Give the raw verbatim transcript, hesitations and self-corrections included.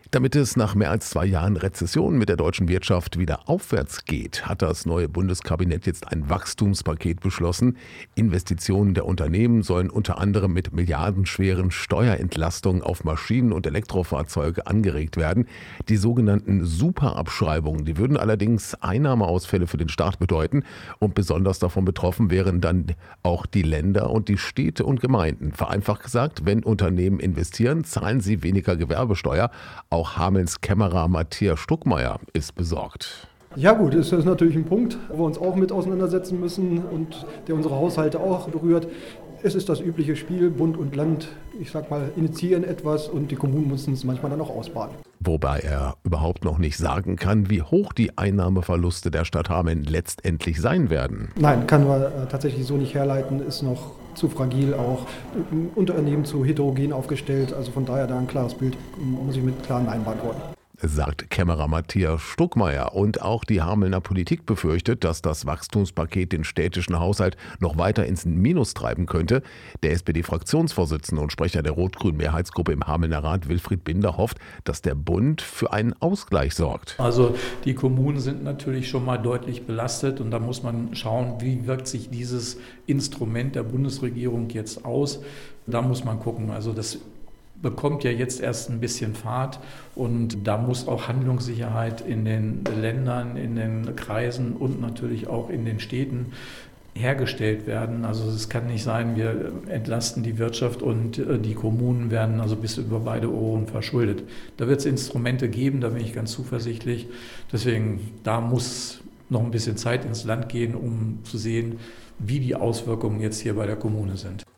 Damit es nach mehr als zwei Jahren Rezession mit der deutschen Wirtschaft wieder aufwärts geht, hat das neue Bundeskabinett jetzt ein Wachstumspaket beschlossen. Investitionen der Unternehmen sollen unter anderem mit milliardenschweren Steuerentlastungen auf Maschinen und Elektrofahrzeuge angeregt werden. Die sogenannten Superabschreibungen, die würden allerdings Einnahmeausfälle für den Staat bedeuten. Und besonders davon betroffen wären dann auch die Länder und die Städte und Gemeinden. Vereinfacht gesagt, wenn Unternehmen investieren, zahlen sie weniger Gewerbesteuer. Auch Hamelns Kämmerer Matthias Stuckmeier ist besorgt. Ja gut, das ist natürlich ein Punkt, wo wir uns auch mit auseinandersetzen müssen und der unsere Haushalte auch berührt. Es ist das übliche Spiel, Bund und Land, ich sag mal, initiieren etwas und die Kommunen müssen es manchmal dann auch ausbaden. Wobei er überhaupt noch nicht sagen kann, wie hoch die Einnahmeverluste der Stadt Hameln letztendlich sein werden. Nein, kann man äh, tatsächlich so nicht herleiten, ist noch zu fragil, auch Unternehmen zu heterogen aufgestellt. Also von daher da ein klares Bild, muss ich mit klaren Nein beantworten. Sagt Kämmerer Matthias Stuckmeier. Und auch die Hamelner Politik befürchtet, dass das Wachstumspaket den städtischen Haushalt noch weiter ins Minus treiben könnte. Der S P D-Fraktionsvorsitzende und Sprecher der rot-grünen Mehrheitsgruppe im Hamelner Rat, Wilfried Binder, hofft, dass der Bund für einen Ausgleich sorgt. Also die Kommunen sind natürlich schon mal deutlich belastet und da muss man schauen, wie wirkt sich dieses Instrument der Bundesregierung jetzt aus. Da muss man gucken. Also das bekommt ja jetzt erst ein bisschen Fahrt und da muss auch Handlungssicherheit in den Ländern, in den Kreisen und natürlich auch in den Städten hergestellt werden. Also es kann nicht sein, wir entlasten die Wirtschaft und die Kommunen werden also bis über beide Ohren verschuldet. Da wird es Instrumente geben, da bin ich ganz zuversichtlich. Deswegen, da muss noch ein bisschen Zeit ins Land gehen, um zu sehen, wie die Auswirkungen jetzt hier bei der Kommune sind.